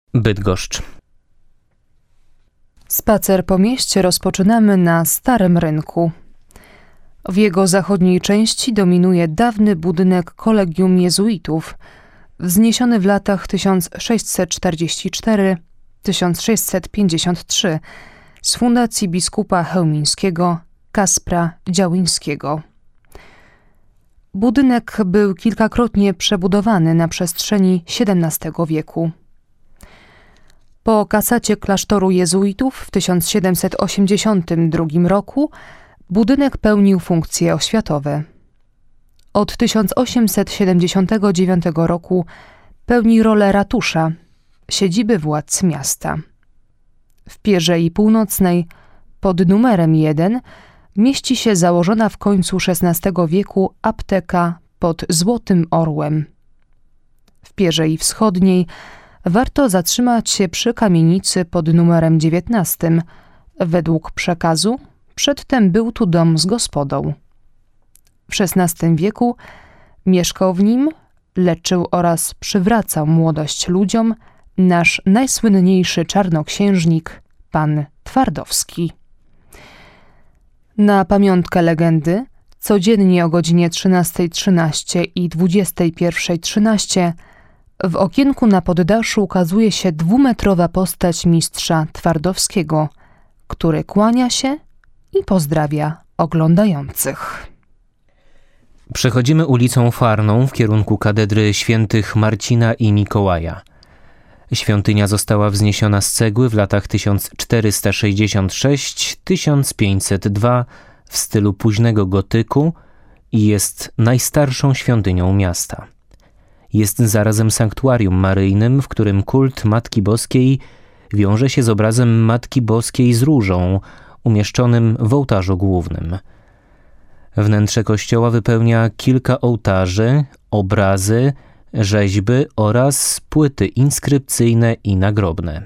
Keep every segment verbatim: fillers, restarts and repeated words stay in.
Bydgoszcz. Spacer po mieście rozpoczynamy na Starym Rynku. W jego zachodniej części dominuje dawny budynek Kolegium Jezuitów, wzniesiony w latach tysiąc sześćset czterdziesty czwarty do tysiąc sześćset pięćdziesiątego trzeciego z fundacji biskupa chełmińskiego Kaspra Działyńskiego. Budynek był kilkakrotnie przebudowany na przestrzeni siedemnastego wieku. Po kasacie klasztoru jezuitów w tysiąc siedemset osiemdziesiątym drugim roku budynek pełnił funkcje oświatowe. Od tysiąc osiemset siedemdziesiątego dziewiątego roku pełni rolę ratusza, siedziby władz miasta. W pierzei północnej, pod numerem jeden, mieści się założona w końcu szesnastego wieku apteka pod Złotym Orłem. W pierzei wschodniej warto zatrzymać się przy kamienicy pod numerem dziewiętnastym. Według przekazu przedtem był tu dom z gospodą. W szesnastym wieku mieszkał w nim, leczył oraz przywracał młodość ludziom nasz najsłynniejszy czarnoksiężnik, pan Twardowski. Na pamiątkę legendy codziennie o godzinie trzynastej trzynaście i dwudziestej pierwszej trzynaście w okienku na poddaszu ukazuje się dwumetrowa postać mistrza Twardowskiego, który kłania się i pozdrawia oglądających. Przechodzimy ulicą Farną w kierunku katedry świętych Marcina i Mikołaja. Świątynia została wzniesiona z cegły w latach tysiąc czterysta sześćdziesiąt sześć do tysiąc pięćset dwa w stylu późnego gotyku i jest najstarszą świątynią miasta. Jest zarazem sanktuarium maryjnym, w którym kult Matki Boskiej wiąże się z obrazem Matki Boskiej z różą, umieszczonym w ołtarzu głównym. Wnętrze kościoła wypełnia kilka ołtarzy, obrazy, rzeźby oraz płyty inskrypcyjne i nagrobne.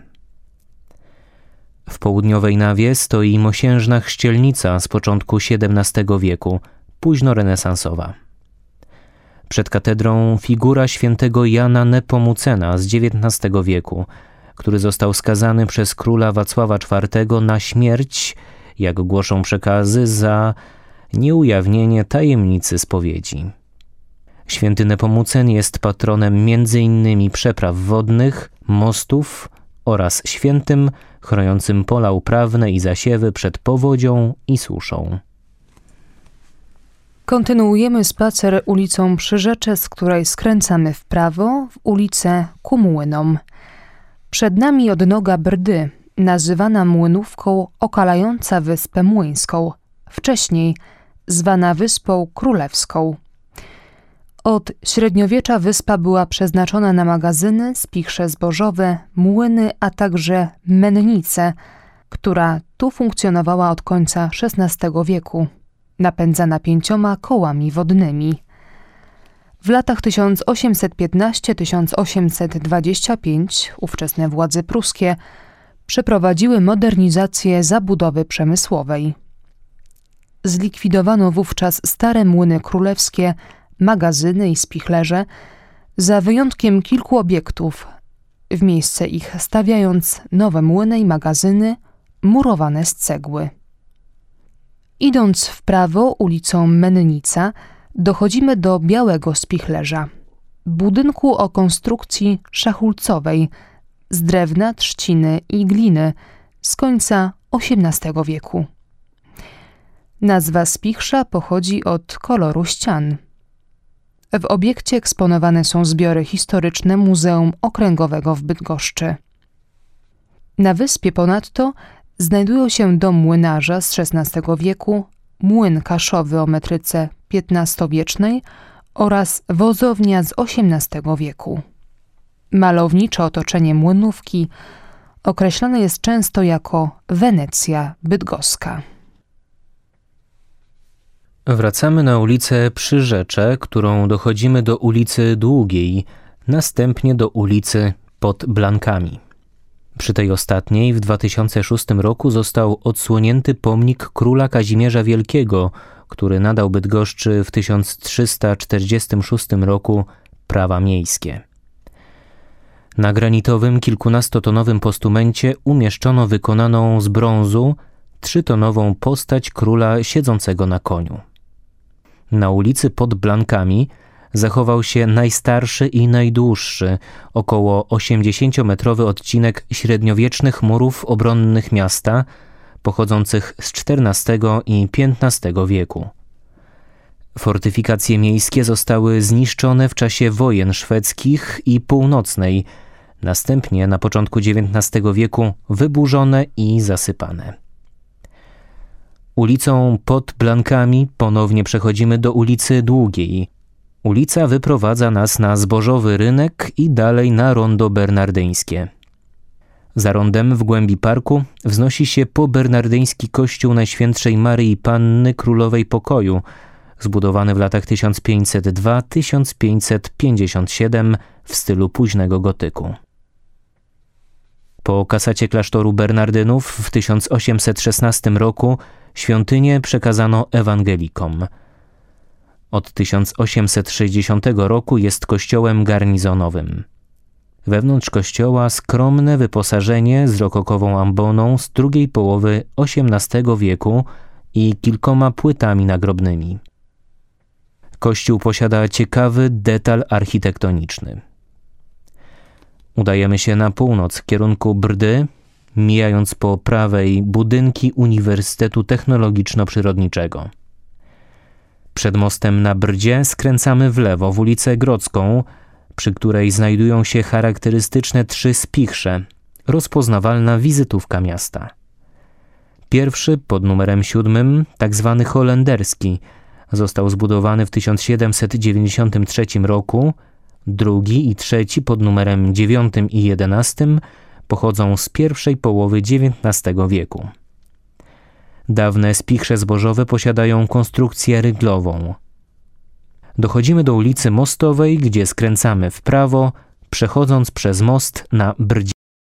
W południowej nawie stoi mosiężna chrzcielnica z początku siedemnastego wieku, późnorenesansowa. Przed katedrą figura świętego Jana Nepomucena z dziewiętnastego wieku, który został skazany przez króla Wacława czwartego na śmierć, jak głoszą przekazy, za nieujawnienie tajemnicy spowiedzi. Święty Nepomucen jest patronem między innymi przepraw wodnych, mostów oraz świętym chroniącym pola uprawne i zasiewy przed powodzią i suszą. Kontynuujemy spacer ulicą Przyrzecze, z której skręcamy w prawo w ulicę ku Młynom. Przed nami odnoga Brdy, nazywana Młynówką okalająca Wyspę Młyńską, wcześniej zwana Wyspą Królewską. Od średniowiecza wyspa była przeznaczona na magazyny, spichrze zbożowe, młyny, a także mennicę, która tu funkcjonowała od końca szesnastego wieku, napędzana pięcioma kołami wodnymi. W latach tysiąc osiemset piętnastego do tysiąc osiemset dwudziestego piątego ówczesne władze pruskie przeprowadziły modernizację zabudowy przemysłowej. Zlikwidowano wówczas stare młyny królewskie, magazyny i spichlerze, za wyjątkiem kilku obiektów, w miejsce ich stawiając nowe młyny i magazyny murowane z cegły. Idąc w prawo ulicą Mennica, dochodzimy do Białego Spichlerza, budynku o konstrukcji szachulcowej z drewna, trzciny i gliny z końca osiemnastego wieku. Nazwa spichrza pochodzi od koloru ścian. W obiekcie eksponowane są zbiory historyczne Muzeum Okręgowego w Bydgoszczy. Na wyspie ponadto znajdują się dom młynarza z szesnastego wieku, młyn kaszowy o metryce piętnastowiecznej oraz wozownia z osiemnastego wieku. Malownicze otoczenie młynówki określane jest często jako Wenecja bydgoska. Wracamy na ulicę Przyrzecze, którą dochodzimy do ulicy Długiej, następnie do ulicy Pod Blankami. Przy tej ostatniej w dwa tysiące szóstym roku został odsłonięty pomnik króla Kazimierza Wielkiego, który nadał Bydgoszczy w tysiąc trzysta czterdziestym szóstym roku prawa miejskie. Na granitowym, kilkunastotonowym postumencie umieszczono wykonaną z brązu trzytonową postać króla siedzącego na koniu. Na ulicy pod Blankami zachował się najstarszy i najdłuższy, około osiemdziesięciometrowy odcinek średniowiecznych murów obronnych miasta, pochodzących z czternastego i piętnastego wieku. Fortyfikacje miejskie zostały zniszczone w czasie wojen szwedzkich i północnej, następnie na początku dziewiętnastego wieku wyburzone i zasypane. Ulicą pod Blankami ponownie przechodzimy do ulicy Długiej. Ulica wyprowadza nas na Zbożowy Rynek i dalej na rondo bernardyńskie. Za rondem w głębi parku wznosi się pobernardyński kościół Najświętszej Maryi Panny Królowej Pokoju, zbudowany w latach tysiąc pięćset dwa do tysiąc pięćset pięćdziesiąt siedem w stylu późnego gotyku. Po kasacie klasztoru Bernardynów w tysiąc osiemset szesnastym roku świątynię przekazano ewangelikom. Od tysiąc osiemset sześćdziesiątego roku jest kościołem garnizonowym. Wewnątrz kościoła skromne wyposażenie z rokokową amboną z drugiej połowy osiemnastego wieku i kilkoma płytami nagrobnymi. Kościół posiada ciekawy detal architektoniczny. Udajemy się na północ w kierunku Brdy, mijając po prawej budynki Uniwersytetu Technologiczno-Przyrodniczego. Przed mostem na Brdzie skręcamy w lewo w ulicę Grodzką, przy której znajdują się charakterystyczne trzy spichrze, rozpoznawalna wizytówka miasta. Pierwszy pod numerem siódmym, tak zwany holenderski, został zbudowany w tysiąc siedemset dziewięćdziesiątym trzecim roku, drugi i trzeci pod numerem dziewiątym i jedenastym pochodzą z pierwszej połowy dziewiętnastego wieku. Dawne spichrze zbożowe posiadają konstrukcję ryglową. Dochodzimy do ulicy Mostowej, gdzie skręcamy w prawo, przechodząc przez most na Brdzie.